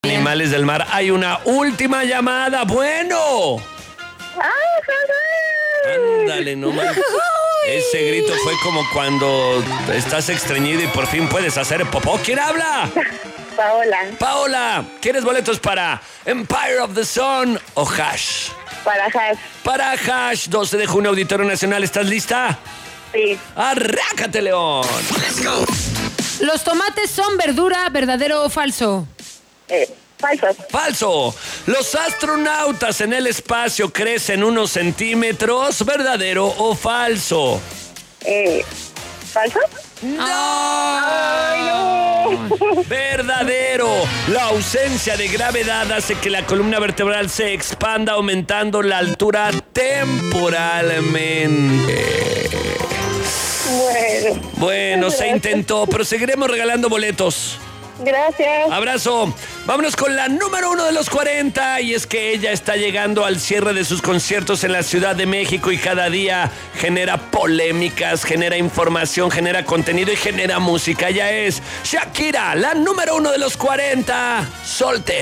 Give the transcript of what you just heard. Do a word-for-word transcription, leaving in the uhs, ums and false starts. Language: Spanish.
Animales del mar. Hay una última llamada. Bueno. Ándale, no manches. Ese grito fue como cuando estás estreñido y por fin puedes hacer popó. ¿Quién habla? Paola. Paola, ¿quieres boletos para Empire of the Sun o Hash? Para Hash. Para Hash, doce de junio, Auditorio Nacional. ¿Estás lista? Sí. ¡Arrácate, León! Let's go. ¿Los tomates son verdura, verdadero o falso? Eh, falso. Falso. Los astronautas en el espacio crecen unos centímetros, ¿verdadero o falso? Eh, ¿falso? ¡No! Ay, no. Verdadero. La ausencia de gravedad hace que la columna vertebral se expanda, aumentando la altura temporalmente. Bueno. Bueno, se intentó, pero seguiremos regalando boletos. Gracias. Abrazo. Vámonos con la número uno de los cuarenta. Y es que ella está llegando al cierre de sus conciertos en la Ciudad de México y cada día genera polémicas, genera información, genera contenido y genera música. Ella es Shakira, la número uno de los cuarenta. Soltera.